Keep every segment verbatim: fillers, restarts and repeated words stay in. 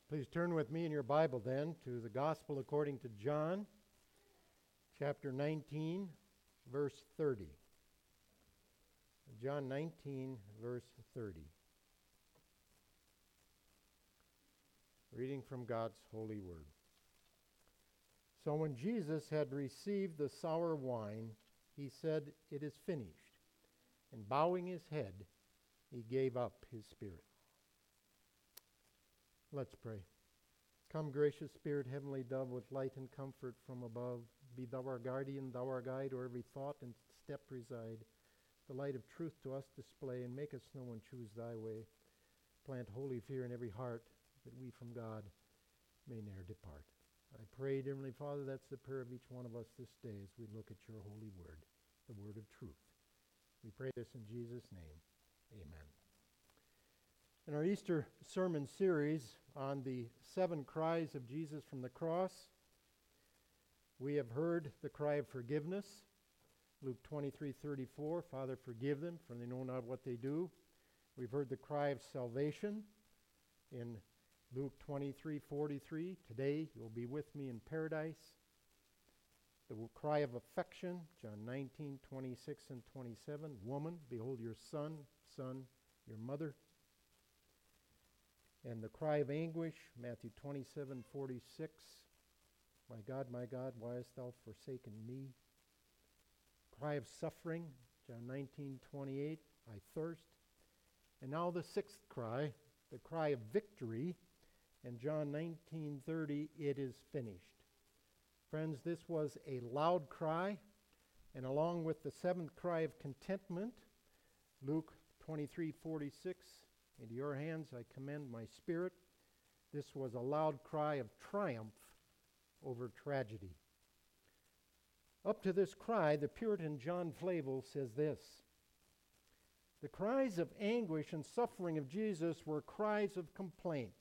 Please turn with me in your Bible then to the Gospel according to John, chapter nineteen, verse thirty. John nineteen, verse thirty. Reading from God's holy word. So when Jesus had received the sour wine, he said, "It is finished." And bowing his head, he gave up his spirit. Let's pray. Come, gracious Spirit, heavenly dove, with light and comfort from above. Be thou our guardian, thou our guide, where every thought and step reside. The light of truth to us display, and make us know and choose thy way. Plant holy fear in every heart, that we from God may ne'er depart. I pray, dear Heavenly Father, that's the prayer of each one of us this day as we look at your holy word, the word of truth. We pray this in Jesus' name. Amen. In our Easter sermon series on the seven cries of Jesus from the cross, we have heard the cry of forgiveness. Luke twenty-three thirty-four, Father, forgive them, for they know not what they do. We've heard the cry of salvation in Luke twenty-three forty-three, today you'll be with me in paradise. The cry of affection, John nineteen twenty-six and twenty-seven, woman, behold your son, son, your mother. And the cry of anguish, Matthew twenty-seven forty-six, my God, my God, why hast thou forsaken me? Cry of suffering, John nineteen twenty-eight, I thirst. And now the sixth cry, the cry of victory, and John nineteen thirty, it is finished. Friends, this was a loud cry, and along with the seventh cry of contentment, Luke twenty-three forty-six, into your hands I commend my spirit. This was a loud cry of triumph over tragedy. Up to this cry, the Puritan John Flavel says this: the cries of anguish and suffering of Jesus were cries of complaint.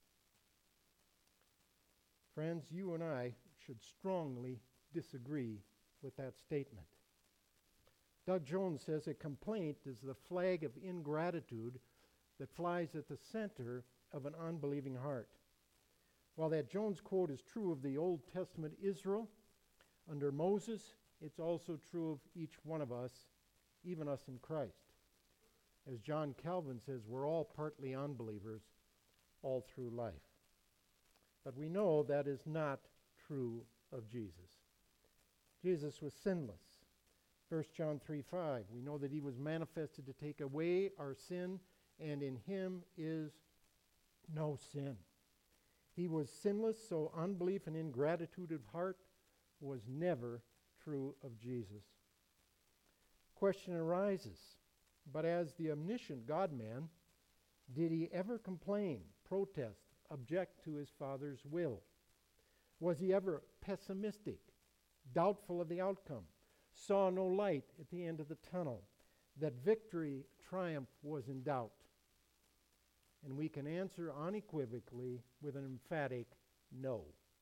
Friends, you and I should strongly disagree with that statement. Doug Jones says a complaint is the flag of ingratitude that flies at the center of an unbelieving heart. While that Jones quote is true of the Old Testament Israel under Moses, it's also true of each one of us, even us in Christ. As John Calvin says, we're all partly unbelievers all through life. But we know that is not true of Jesus. Jesus was sinless. First John three five, we know that he was manifested to take away our sin, and in him is no sin. He was sinless, so unbelief and ingratitude of heart was never true of Jesus. Question arises, but as the omniscient God-man, did he ever complain, protest, object to his Father's will? Was he ever pessimistic, doubtful of the outcome, saw no light at the end of the tunnel, that victory, triumph was in doubt? And we can answer unequivocally with an emphatic no.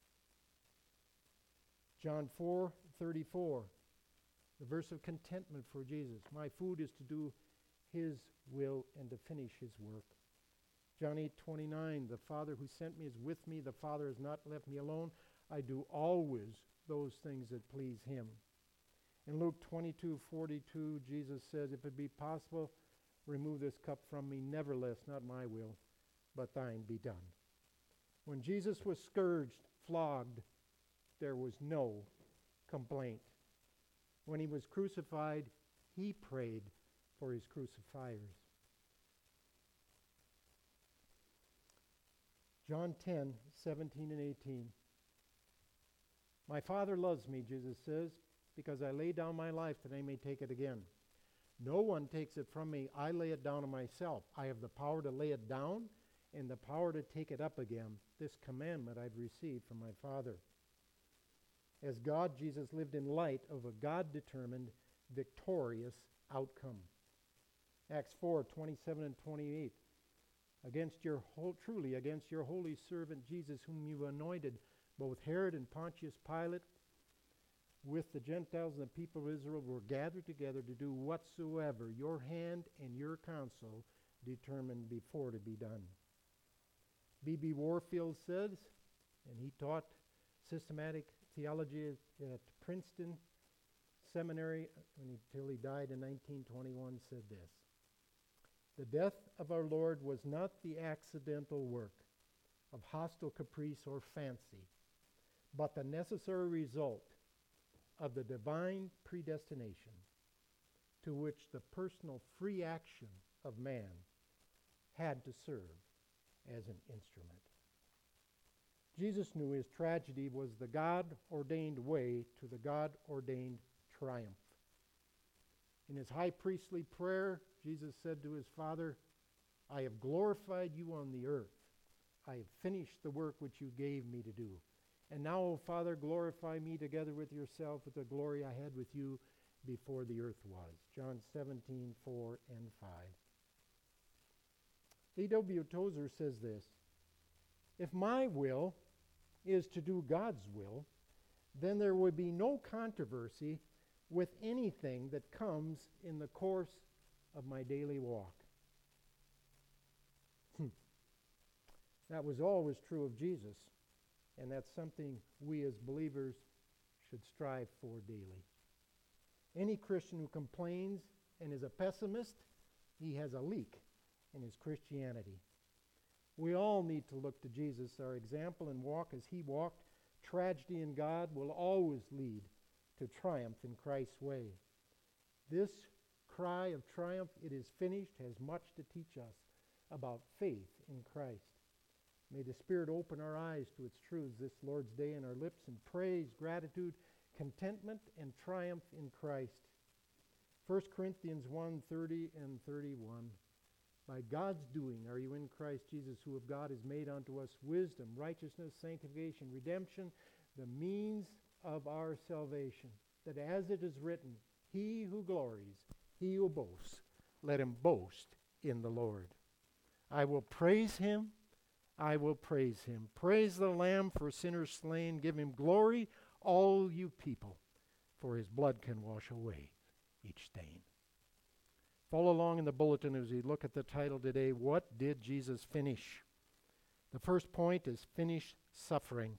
John four thirty-four, the verse of contentment for Jesus. My food is to do his will and to finish his work. John eight twenty-nine, the Father who sent me is with me. The Father has not left me alone. I do always those things that please him. In Luke twenty-two forty-two, Jesus says, if it be possible, remove this cup from me. Nevertheless, not my will, but thine be done. When Jesus was scourged, flogged, there was no complaint. When he was crucified, he prayed for his crucifiers. John ten seventeen and eighteen. My Father loves me, Jesus says, because I lay down my life that I may take it again. No one takes it from me. I lay it down to myself. I have the power to lay it down and the power to take it up again. This commandment I've received from my Father. As God, Jesus lived in light of a God-determined, victorious outcome. Acts four twenty-seven and twenty-eight. Against your whole, truly against your holy servant Jesus, whom you anointed, both Herod and Pontius Pilate, with the Gentiles and the people of Israel, were gathered together to do whatsoever your hand and your counsel determined before to be done. B B Warfield says, and he taught systematic theology at, at Princeton Seminary until he died in nineteen twenty-one, said this: "The death of our Lord was not the accidental work of hostile caprice or fancy, but the necessary result of the divine predestination to which the personal free action of man had to serve as an instrument." Jesus knew his tragedy was the God-ordained way to the God-ordained triumph. In his high priestly prayer, Jesus said to his Father, "I have glorified you on the earth. I have finished the work which you gave me to do. And now, O Father, glorify me together with yourself with the glory I had with you before the earth was." John seventeen, four and five. A W Tozer says this: "If my will is to do God's will, then there would be no controversy with anything that comes in the course of my daily walk." Hmm. That was always true of Jesus, and that's something we as believers should strive for daily. Any Christian who complains and is a pessimist, he has a leak in his Christianity. We all need to look to Jesus, our example, and walk as he walked. Tragedy in God will always lead to triumph in Christ's way. This cry of triumph, "It is finished," has much to teach us about faith in Christ. May the Spirit open our eyes to its truths this Lord's Day, and our lips in praise, gratitude, contentment, and triumph in Christ. First Corinthians one, thirty and thirty-one. "By God's doing are you in Christ Jesus, who of God is made unto us wisdom, righteousness, sanctification, redemption, the means of our salvation, that as it is written, he who glories, he who boasts, let him boast in the Lord." I will praise him, I will praise him. Praise the Lamb for sinners slain. Give him glory, all you people, for his blood can wash away each stain. Follow along in the bulletin as we look at the title today, What Did Jesus Finish? The first point is finish suffering.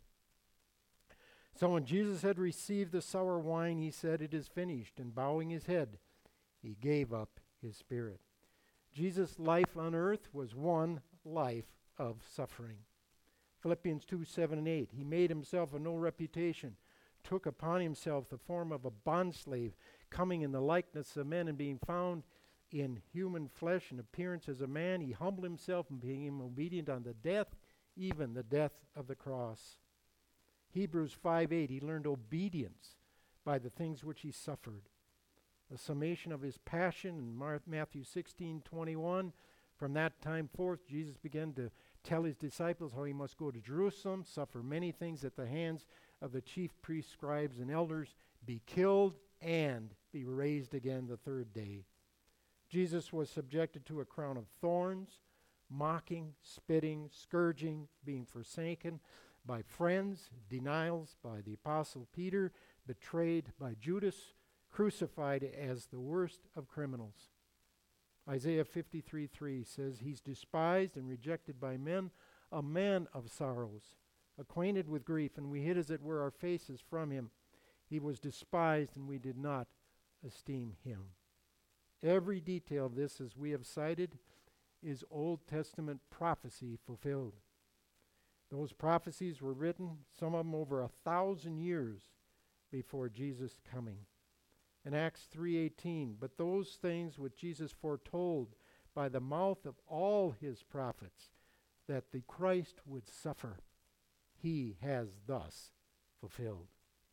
So when Jesus had received the sour wine, he said, "It is finished," and bowing his head, he gave up his spirit. Jesus' life on earth was one life of suffering. Philippians two, seven and eight, "He made himself of no reputation, took upon himself the form of a bondslave, coming in the likeness of men, and being found in human flesh and appearance as a man, he humbled himself and became obedient unto death, even the death of the cross." Hebrews five, eight, "He learned obedience by the things which he suffered." The summation of his passion in Mar- Matthew sixteen, twenty-one, "From that time forth, Jesus began to tell his disciples how he must go to Jerusalem, suffer many things at the hands of the chief priests, scribes, and elders, be killed, and be raised again the third day." Jesus was subjected to a crown of thorns, mocking, spitting, scourging, being forsaken by friends, denials by the Apostle Peter, betrayed by Judas, crucified as the worst of criminals. Isaiah fifty-three, three says, "He's despised and rejected by men, a man of sorrows, acquainted with grief, and we hid as it were our faces from him. He was despised, and we did not esteem him." Every detail of this, as we have cited, is Old Testament prophecy fulfilled. Those prophecies were written, some of them over a thousand years before Jesus' coming. In Acts three eighteen, "But those things which Jesus foretold by the mouth of all his prophets, that the Christ would suffer, he has thus fulfilled."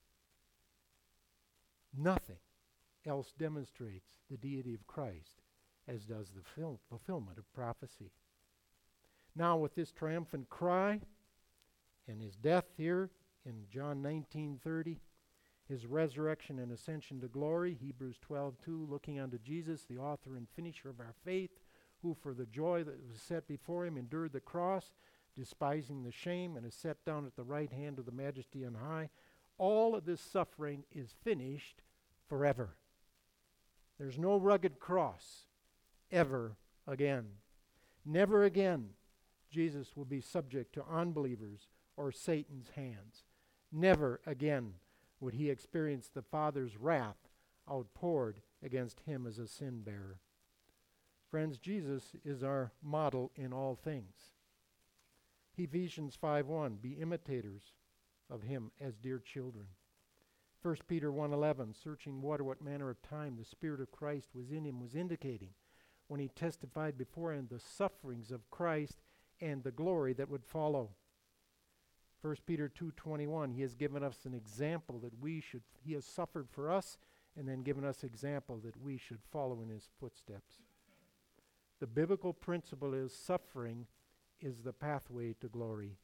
Nothing else demonstrates the deity of Christ as does the fil- fulfillment of prophecy. Now with this triumphant cry and his death here in John nineteen thirty, his resurrection and ascension to glory, Hebrews twelve two, "Looking unto Jesus, the author and finisher of our faith, who for the joy that was set before him endured the cross, despising the shame, and is set down at the right hand of the Majesty on high." All of this suffering is finished forever. There's no rugged cross ever again. Never again. Jesus will be subject to unbelievers or Satan's hands. Never again would he experience the Father's wrath outpoured against him as a sin bearer. Friends, Jesus is our model in all things. Ephesians five one, be imitators of him as dear children. First Peter one eleven, searching what or what manner of time the Spirit of Christ was in him, was indicating when he testified beforehand the sufferings of Christ and the glory that would follow. First Peter two twenty-one, he has given us an example that we should, he has suffered for us and then given us example that we should follow in his footsteps. The biblical principle is suffering is the pathway to glory.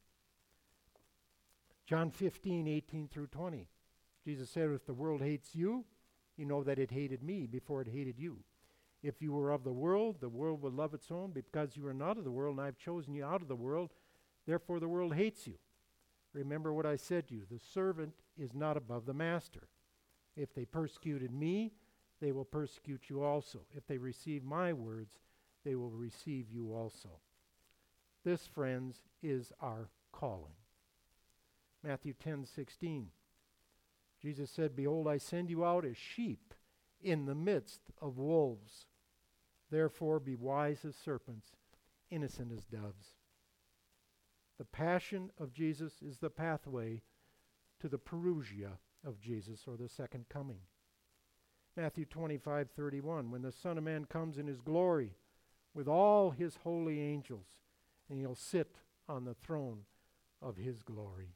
John fifteen, eighteen through twenty. Jesus said, if the world hates you, you know that it hated me before it hated you. If you were of the world, the world would love its own. Because you are not of the world, and I have chosen you out of the world, therefore the world hates you. Remember what I said to you, the servant is not above the master. If they persecuted me, they will persecute you also. If they receive my words, they will receive you also. This, friends, is our calling. Matthew ten sixteen. Jesus said, behold, I send you out as sheep in the midst of wolves. Therefore be wise as serpents, innocent as doves. The passion of Jesus is the pathway to the parousia of Jesus, or the second coming. Matthew twenty-five thirty-one, when the Son of Man comes in his glory with all his holy angels, and he'll sit on the throne of his glory.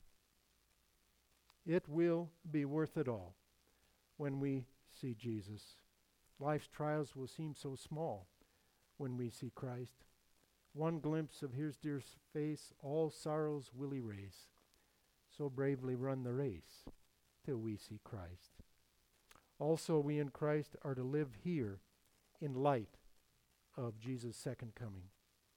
It will be worth it all when we see Jesus. Life's trials will seem so small when we see Christ. One glimpse of his dear face, all sorrows will erase. So bravely run the race till we see Christ. Also, we in Christ are to live here in light of Jesus' second coming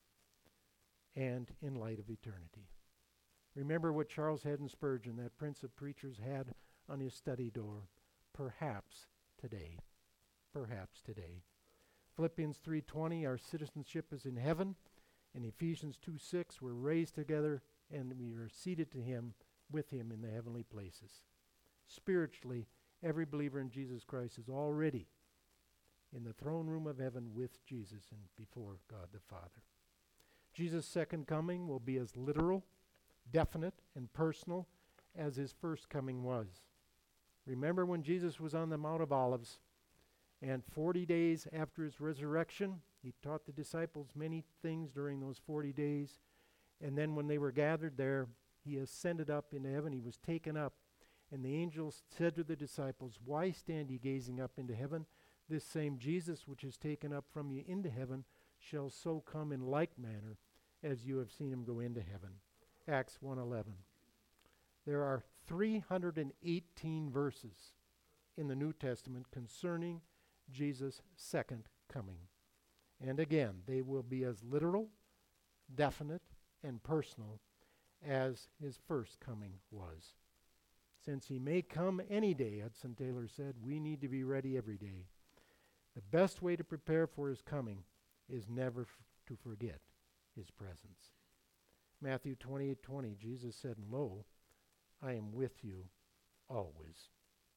and in light of eternity. Remember what Charles Haddon Spurgeon, that prince of preachers, had on his study door. Perhaps today. Perhaps today. Philippians three twenty, our citizenship is in heaven. And Ephesians two six, we're raised together and we are seated to him, with him in the heavenly places. Spiritually, every believer in Jesus Christ is already in the throne room of heaven with Jesus and before God the Father. Jesus' second coming will be as literal, definite, and personal as his first coming was. Remember when Jesus was on the Mount of Olives, and forty days after his resurrection, he taught the disciples many things during those forty days. And then when they were gathered there, he ascended up into heaven. He was taken up. And the angels said to the disciples, why stand ye gazing up into heaven? This same Jesus which is taken up from you into heaven shall so come in like manner as you have seen him go into heaven. Acts one eleven. There are three hundred eighteen verses in the New Testament concerning Jesus' second coming. And again, they will be as literal, definite, and personal as his first coming was. Since he may come any day, Hudson Taylor said, we need to be ready every day. The best way to prepare for his coming is never f- to forget his presence. Matthew twenty-eight twenty, Jesus said, lo, I am with you always.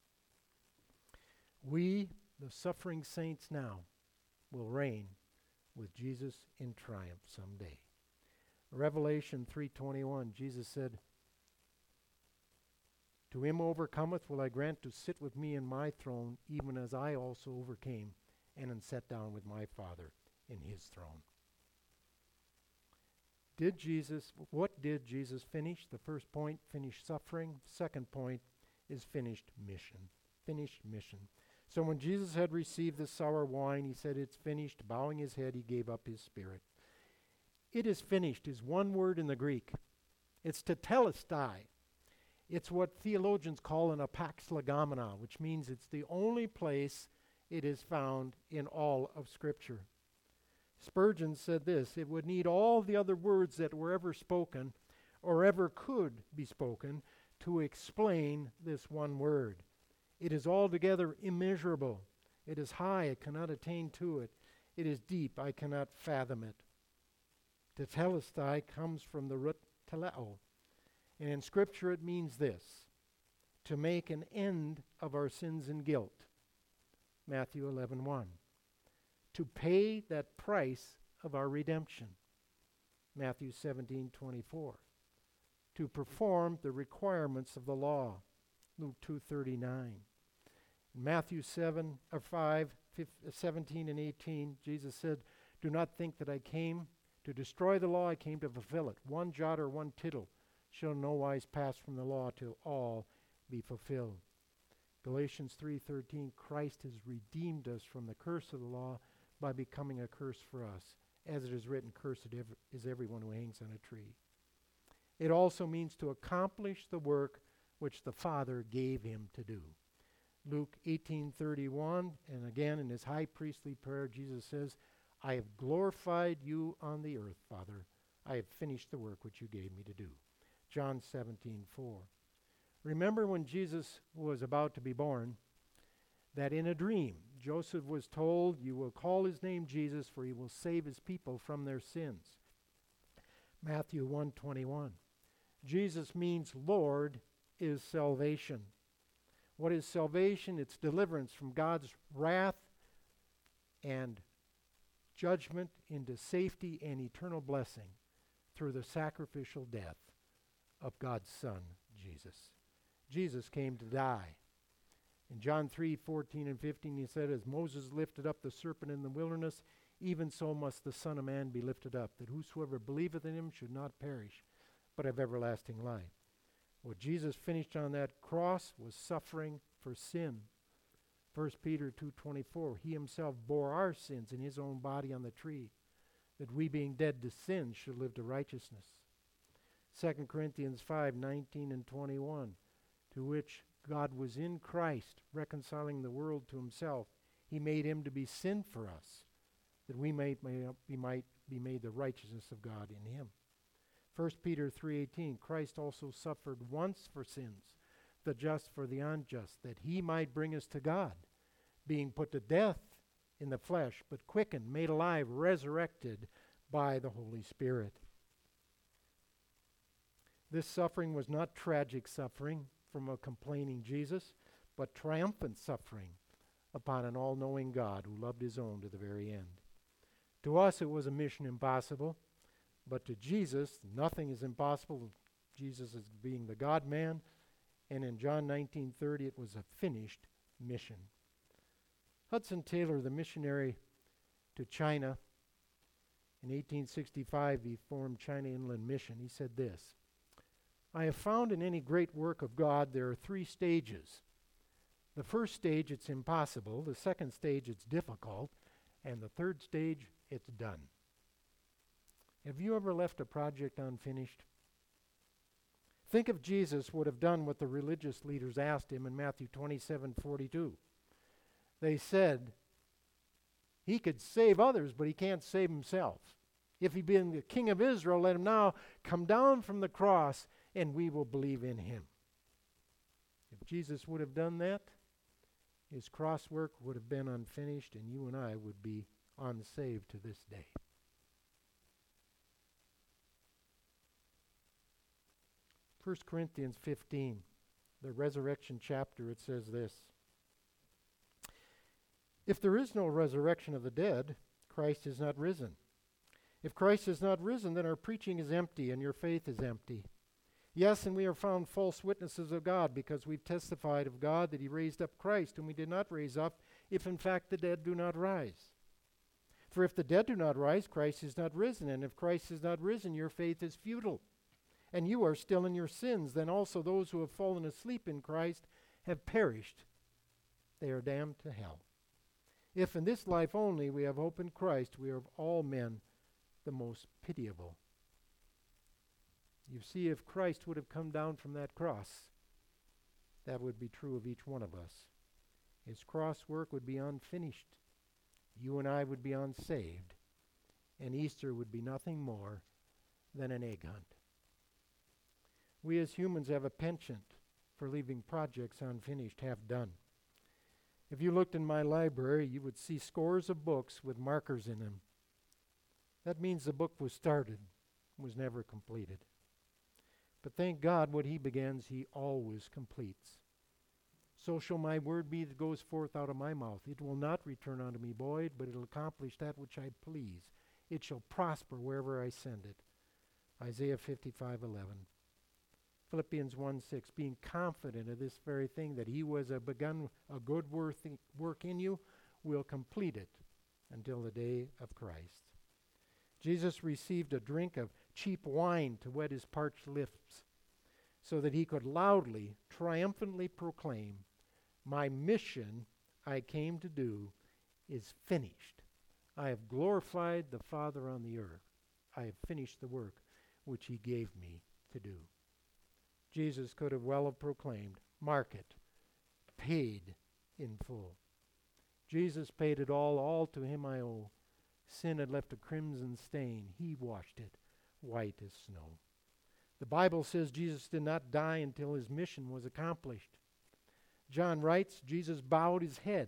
We, the suffering saints now, will reign with Jesus in triumph someday. Revelation three twenty-one, Jesus said, to him who overcometh will I grant to sit with me in my throne, even as I also overcame and am set down with my Father in his throne. Did Jesus, what did Jesus finish? The first point, finished suffering. Second point is finished mission. Finished mission. So when Jesus had received the sour wine, he said, it's finished. Bowing his head, he gave up his spirit. It is finished is one word in the Greek. It's tetelestai. It's what theologians call an apax legomena, which means it's the only place it is found in all of Scripture. Spurgeon said this, it would need all the other words that were ever spoken or ever could be spoken to explain this one word. It is altogether immeasurable. It is high, I cannot attain to it. It is deep, I cannot fathom it. Tetelestai comes from the root teleo. And in Scripture it means this: to make an end of our sins and guilt. Matthew eleven one. To pay that price of our redemption. Matthew seventeen twenty-four. To perform the requirements of the law. Luke two thirty-nine. Matthew seven or five, seventeen and eighteen, Jesus said, "Do not think that I came to destroy the law. I came to fulfill it. One jot or one tittle shall no wise pass from the law till all be fulfilled." Galatians three thirteen, Christ has redeemed us from the curse of the law by becoming a curse for us. As it is written, cursed is everyone who hangs on a tree. It also means to accomplish the work which the Father gave him to do. Luke eighteen thirty-one, and again in his high priestly prayer, Jesus says, "I have glorified you on the earth, Father. I have finished the work which you gave me to do." John seventeen four. Remember when Jesus was about to be born, that in a dream, Joseph was told, "You will call his name Jesus, for he will save his people from their sins." Matthew one twenty-one. Jesus means Lord is salvation. What is salvation? It's deliverance from God's wrath and judgment into safety and eternal blessing through the sacrificial death of God's Son, Jesus. Jesus came to die. In John three fourteen and fifteen, he said, "As Moses lifted up the serpent in the wilderness, even so must the Son of Man be lifted up, that whosoever believeth in him should not perish, but have everlasting life." What Jesus finished on that cross was suffering for sin. First Peter two twenty-four, he himself bore our sins in his own body on the tree, that we being dead to sin should live to righteousness. Second Corinthians five nineteen and twenty-one, to which God was in Christ, reconciling the world to himself. He made him to be sin for us, that we might, may, we might be made the righteousness of God in him. First Peter three eighteen, Christ also suffered once for sins, the just for the unjust, that he might bring us to God, being put to death in the flesh, but quickened, made alive, resurrected by the Holy Spirit. This suffering was not tragic suffering from a complaining Jesus, but triumphant suffering upon an all-knowing God who loved his own to the very end. To us it was a mission impossible, but to Jesus nothing is impossible. Jesus is being the God-man, and in John nineteen thirty it was a finished mission. Hudson Taylor, the missionary to China, in eighteen sixty-five he formed China Inland Mission. He said this, "I have found in any great work of God there are three stages. The first stage, it's impossible. The second stage, it's difficult. And the third stage, it's done." Have you ever left a project unfinished? Think if Jesus would have done what the religious leaders asked him in Matthew twenty-seven forty-two. They said he could save others, but he can't save himself. If he be the King of Israel, let him now come down from the cross, and we will believe in him. If Jesus would have done that, his cross work would have been unfinished, and you and I would be unsaved to this day. First Corinthians fifteen, the resurrection chapter, it says this, "If there is no resurrection of the dead, Christ is not risen. If Christ is not risen, then our preaching is empty and your faith is empty. Yes, and we are found false witnesses of God, because we've testified of God that he raised up Christ, whom we did not raise up, if in fact the dead do not rise. For if the dead do not rise, Christ is not risen, and if Christ is not risen, your faith is futile, and you are still in your sins. Then also those who have fallen asleep in Christ have perished. They are damned to hell. If in this life only we have hope in Christ, we are of all men the most pitiable." You see, if Christ would have come down from that cross, that would be true of each one of us. His cross work would be unfinished. You and I would be unsaved, and Easter would be nothing more than an egg hunt. We as humans have a penchant for leaving projects unfinished, half done. If you looked in my library, you would see scores of books with markers in them. That means the book was started, was never completed. But thank God what he begins, he always completes. So shall my word be that goes forth out of my mouth. It will not return unto me void, but it will accomplish that which I please. It shall prosper wherever I send it. Isaiah fifty-five eleven. Philippians one six, being confident of this very thing, that he who has begun a good work in you will complete it until the day of Christ. Jesus received a drink of cheap wine to wet his parched lips so that he could loudly, triumphantly proclaim, my mission I came to do is finished. I have glorified the Father on the earth. I have finished the work which he gave me to do. Jesus could have well have proclaimed, mark it, paid in full. Jesus paid it all, all to him I owe. Sin had left a crimson stain. He washed it white as snow. The Bible says Jesus did not die until his mission was accomplished. John writes, Jesus bowed his head.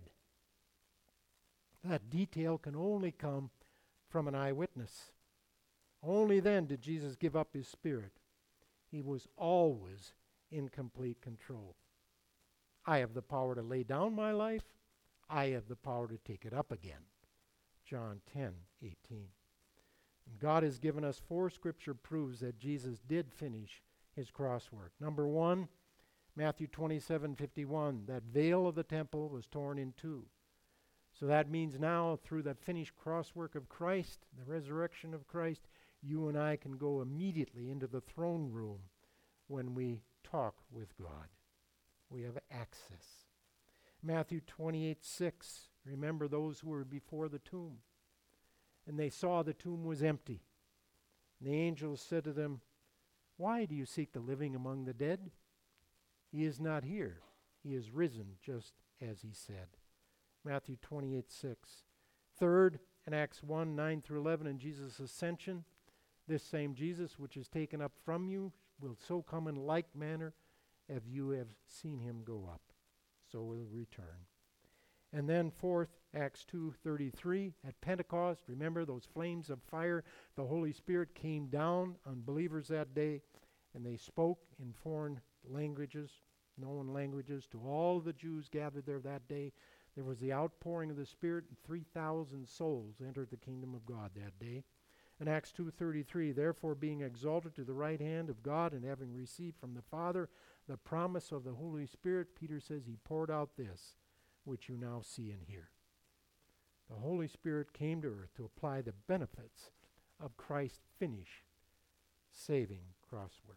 That detail can only come from an eyewitness. Only then did Jesus give up his spirit. He was always in complete control. I have the power to lay down my life. I have the power to take it up again. John ten eighteen. And God has given us four scripture proofs that Jesus did finish his cross work. Number one, Matthew twenty-seven fifty-one, that veil of the temple was torn in two. So that means now, through the finished cross work of Christ, the resurrection of Christ, you and I can go immediately into the throne room when we talk with God. We have access. Matthew twenty-eight six, remember those who were before the tomb. And they saw the tomb was empty. And the angels said to them, why do you seek the living among the dead? He is not here. He is risen, just as he said. Matthew twenty-eight six. Third, in Acts one nine through eleven, in Jesus' ascension, this same Jesus which is taken up from you will so come in like manner as you have seen him go up. So will return. And then fourth, Acts two thirty-three, at Pentecost, remember those flames of fire, the Holy Spirit came down on believers that day, and they spoke in foreign languages, known languages, to all the Jews gathered there that day. There was the outpouring of the Spirit, and three thousand souls entered the kingdom of God that day. In Acts two thirty-three, therefore being exalted to the right hand of God and having received from the Father the promise of the Holy Spirit, Peter says he poured out this, which you now see and hear. The Holy Spirit came to earth to apply the benefits of Christ's finished saving cross work.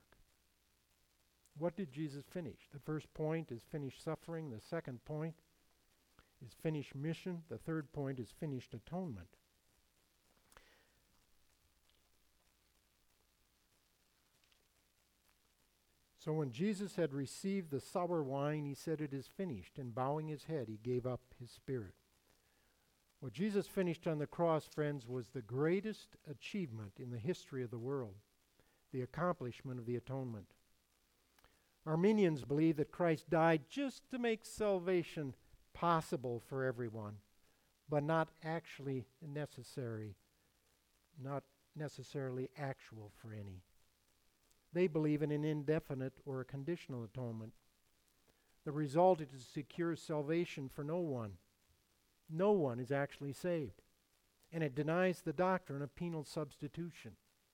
What did Jesus finish? The first point is finished suffering. The second point is finished mission. The third point is finished atonement. So when Jesus had received the sour wine, he said, it is finished. And bowing his head, he gave up his spirit. What Jesus finished on the cross, friends, was the greatest achievement in the history of the world, the accomplishment of the atonement. Armenians believe that Christ died just to make salvation possible for everyone, but not actually necessary, not necessarily actual for any. They believe in an indefinite or a conditional atonement. The result is to secure salvation for no one. No one is actually saved. And it denies the doctrine of penal substitution.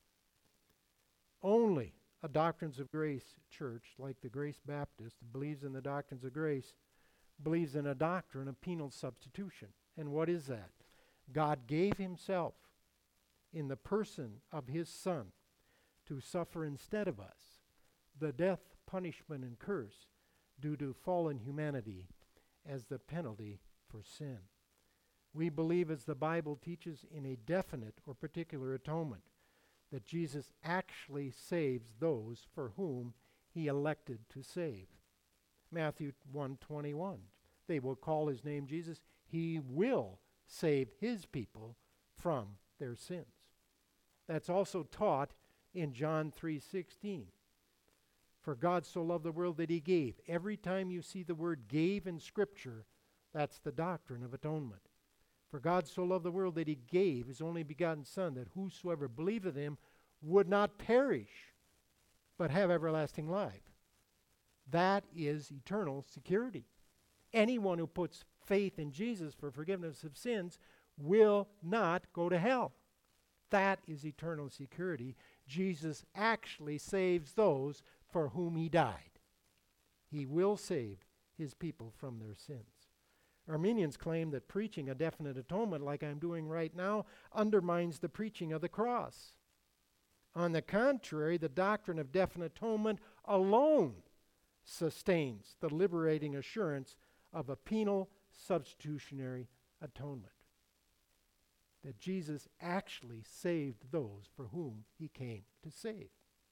Only a Doctrines of Grace church, like the Grace Baptist, that believes in the doctrines of grace, believes in a doctrine of penal substitution. And what is that? God gave himself in the person of his Son to suffer instead of us the death, punishment, and curse due to fallen humanity as the penalty for sin. We believe, as the Bible teaches, in a definite or particular atonement, that Jesus actually saves those for whom he elected to save. Matthew one twenty-one, they will call his name Jesus. He will save his people from their sins. That's also taught in John three sixteen. For God so loved the world that he gave. Every time you see the word gave in Scripture, that's the doctrine of atonement. For God so loved the world that he gave his only begotten Son, that whosoever believeth him would not perish, but have everlasting life. That is eternal security. Anyone who puts faith in Jesus for forgiveness of sins will not go to hell. That is eternal security. Jesus actually saves those for whom he died. He will save his people from their sins. Arminians claim that preaching a definite atonement, like I'm doing right now, undermines the preaching of the cross. On the contrary, the doctrine of definite atonement alone sustains the liberating assurance of a penal substitutionary atonement. That Jesus actually saved those for whom he came to save.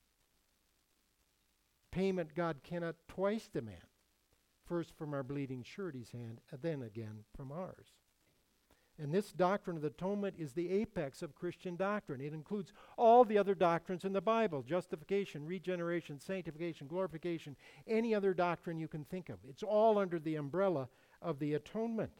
Payment God cannot twice demand. First from our bleeding surety's hand, and then again from ours. And this doctrine of the atonement is the apex of Christian doctrine. It includes all the other doctrines in the Bible: justification, regeneration, sanctification, glorification, any other doctrine you can think of. It's all under the umbrella of the atonement.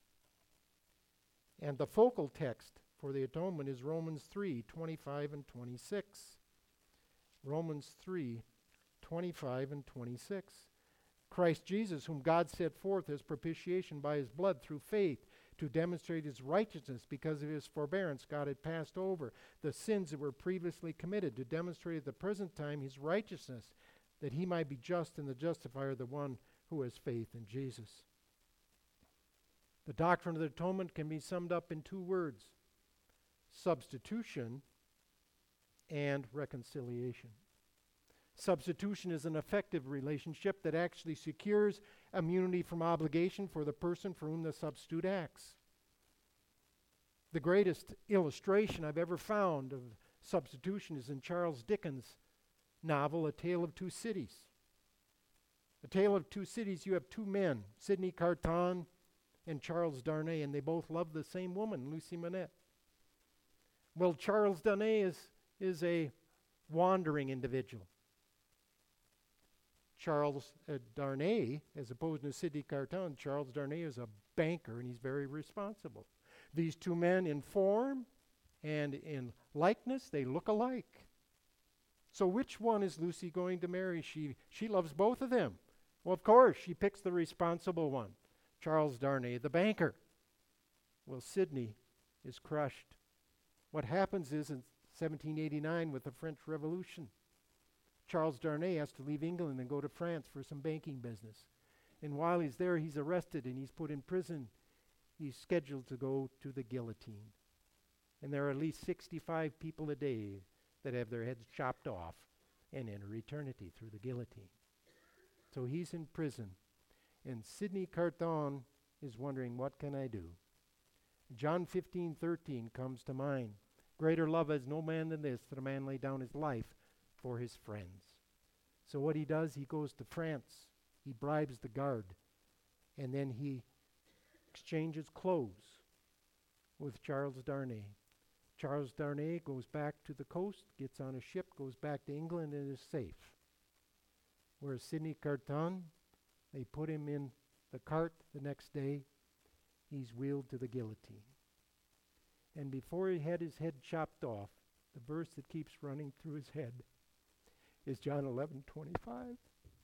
And the focal text for the atonement is Romans three, twenty-five and twenty-six. Romans three, twenty-five and twenty-six. Christ Jesus, whom God set forth as propitiation by his blood through faith, to demonstrate his righteousness, because of his forbearance God had passed over the sins that were previously committed, to demonstrate at the present time his righteousness, that he might be just and the justifier of the one who has faith in Jesus. The doctrine of the atonement can be summed up in two words: substitution and reconciliation. Substitution is an effective relationship that actually secures immunity from obligation for the person for whom the substitute acts. The greatest illustration I've ever found of substitution is in Charles Dickens' novel, A Tale of Two Cities. A Tale of Two Cities, you have two men, Sidney Carton and Charles Darnay, and they both love the same woman, Lucy Manette. Well, Charles Darnay is, is a wandering individual. Charles uh, Darnay, as opposed to Sidney Carton, Charles Darnay is a banker, and he's very responsible. These two men, in form and in likeness, they look alike. So which one is Lucy going to marry? She, she loves both of them. Well, of course, she picks the responsible one, Charles Darnay, the banker. Well, Sidney is crushed. What happens is, in seventeen eighty-nine, with the French Revolution, Charles Darnay has to leave England and go to France for some banking business. And while he's there, he's arrested and he's put in prison. He's scheduled to go to the guillotine. And there are at least sixty-five people a day that have their heads chopped off and enter eternity through the guillotine. So he's in prison. And Sidney Carton is wondering, what can I do? John fifteen thirteen comes to mind. Greater love has no man than this, that a man lay down his life for his friends. So what he does, he goes to France. He bribes the guard. And then he exchanges clothes with Charles Darnay. Charles Darnay goes back to the coast, gets on a ship, goes back to England, and is safe. Whereas Sidney Carton, they put him in the cart the next day. He's wheeled to the guillotine. And before he had his head chopped off, the verse that keeps running through his head is John eleven twenty-five.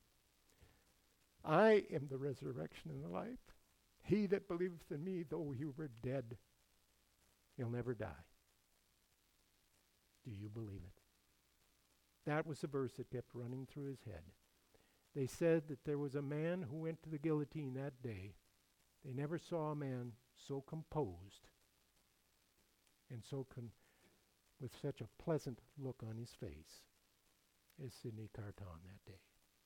I am the resurrection and the life. He that believeth in me, though he were dead, he'll never die. Do you believe it? That was the verse that kept running through his head. They said that there was a man who went to the guillotine that day. They never saw a man so composed and so con- with such a pleasant look on his face as Sidney Carton that day.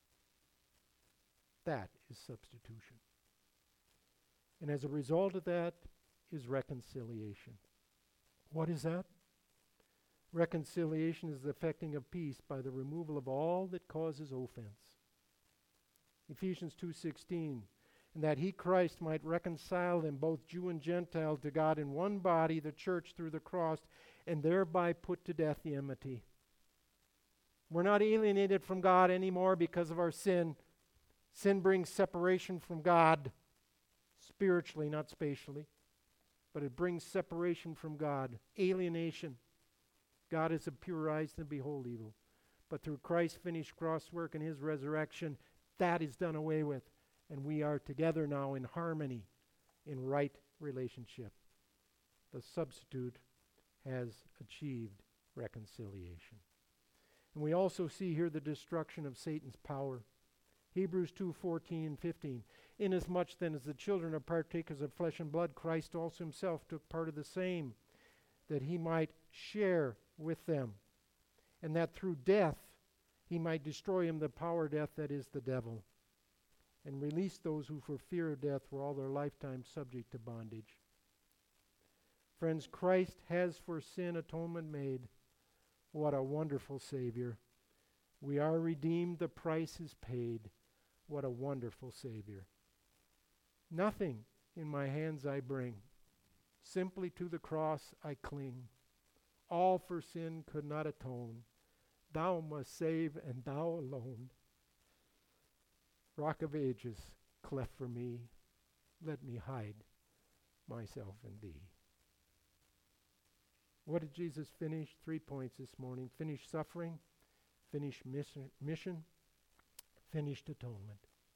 That is substitution. And as a result of that is reconciliation. What is that? Reconciliation is the effecting of peace by the removal of all that causes offense. Ephesians two sixteen, and that he, Christ, might reconcile them, both Jew and Gentile, to God in one body, the church, through the cross, and thereby put to death the enmity. We're not alienated from God anymore because of our sin. Sin brings separation from God, spiritually, not spatially. but it brings separation from God, alienation. God is of pure eyes and behold evil. But through Christ's finished cross work and his resurrection, that is done away with. And we are together now in harmony, in right relationship. The substitute has achieved reconciliation. And we also see here the destruction of Satan's power. Hebrews two fourteen and fifteen. Inasmuch then as the children are partakers of flesh and blood, Christ also himself took part of the same, that he might share with them, and that through death he might destroy him the power of death, that is the devil, and release those who for fear of death were all their lifetime subject to bondage. Friends, Christ has for sin atonement made. What a wonderful Savior. We are redeemed, the price is paid. What a wonderful Savior. Nothing in my hands I bring. Simply to the cross I cling. All for sin could not atone. Thou must save, and thou alone. Rock of ages, cleft for me. Let me hide myself in thee. What did Jesus finish? Three points this morning. Finish suffering, finish mission, mission, finished atonement.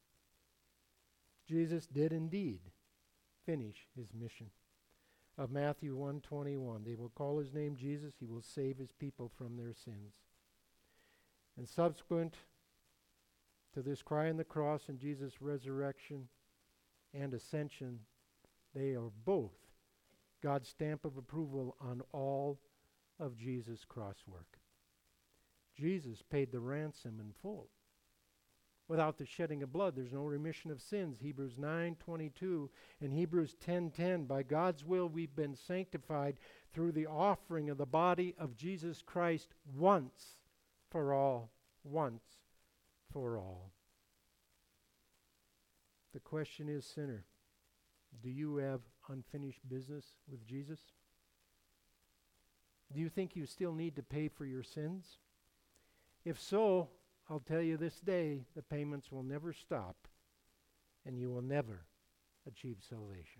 Jesus did indeed finish his mission. Of Matthew one twenty-one, they will call his name Jesus. He will save his people from their sins. And subsequent to this cry on the cross and Jesus' resurrection and ascension, they are both God's stamp of approval on all of Jesus' cross work. Jesus paid the ransom in full. Without the shedding of blood, there's no remission of sins. Hebrews nine twenty-two and Hebrews ten ten. By God's will, we've been sanctified through the offering of the body of Jesus Christ once for all. Once for all. The question is, sinner, do you have unfinished business with Jesus? Do you think you still need to pay for your sins? If so, I'll tell you this day, the payments will never stop, and you will never achieve salvation.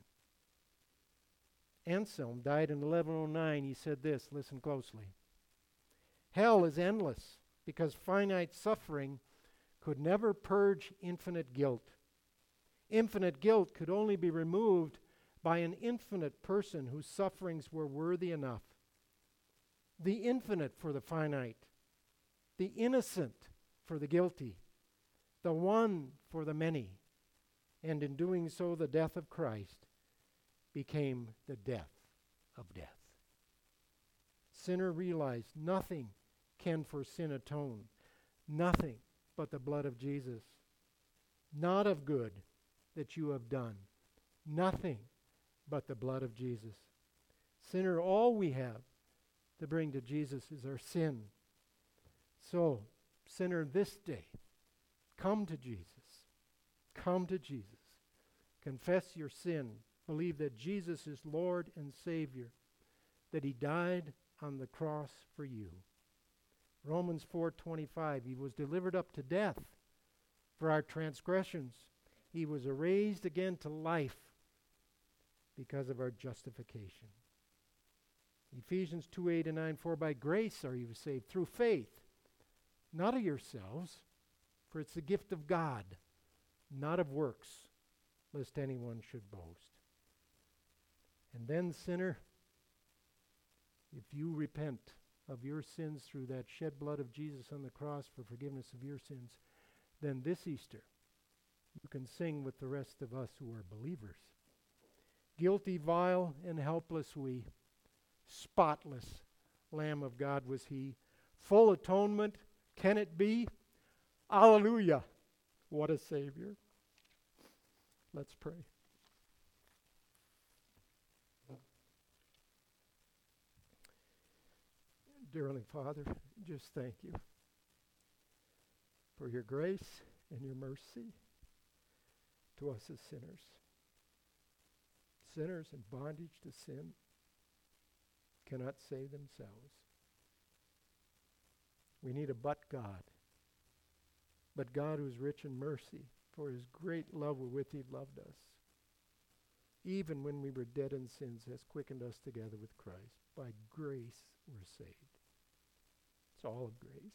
Anselm died in eleven oh nine. He said this, listen closely. Hell is endless because finite suffering could never purge infinite guilt. Infinite guilt could only be removed by an infinite person whose sufferings were worthy enough. The infinite for the finite, the innocent for the guilty, the one for the many. And in doing so, the death of Christ became the death of death. Sinner realized nothing can for sin atone, nothing but the blood of Jesus. Not of good that you have done, nothing but the blood of Jesus. Sinner, all we have to bring to Jesus is our sin. So, sinner, this day, come to Jesus. Come to Jesus. Confess your sin. Believe that Jesus is Lord and Savior, that he died on the cross for you. Romans four twenty-five, he was delivered up to death for our transgressions. He was raised again to life because of our justification. Ephesians two eight and nine, for by grace are you saved through faith, not of yourselves, for it's the gift of God, not of works, lest anyone should boast. And then, sinner, if you repent of your sins through that shed blood of Jesus on the cross for forgiveness of your sins, then this Easter you can sing with the rest of us who are believers. Guilty, vile, and helpless we, spotless Lamb of God was he. Full atonement, can it be? Hallelujah! What a Savior. Let's pray. Dear Heavenly Father, just thank you for your grace and your mercy to us as sinners. Sinners in bondage to sin cannot save themselves. We need a but God. But God who is rich in mercy, for his great love wherewith he loved us. even when we were dead in sins, has quickened us together with Christ. By grace we're saved. It's all of grace.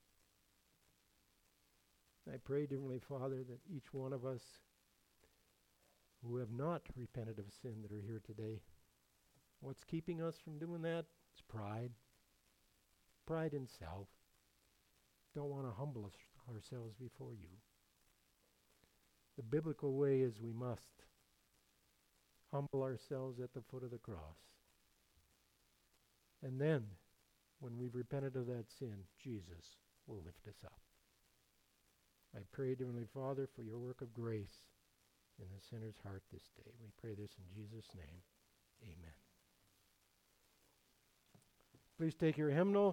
I pray, dear Heavenly Father, that each one of us who have not repented of sin that are here today, what's keeping us from doing that? It's pride. Pride in self. Don't want to humble us, ourselves before you. The biblical way is we must humble ourselves at the foot of the cross. And then, when we've repented of that sin, Jesus will lift us up. I pray, dear Heavenly Father, for your work of grace in the sinner's heart this day. We pray this in Jesus' name. Amen. Please take your hymnal.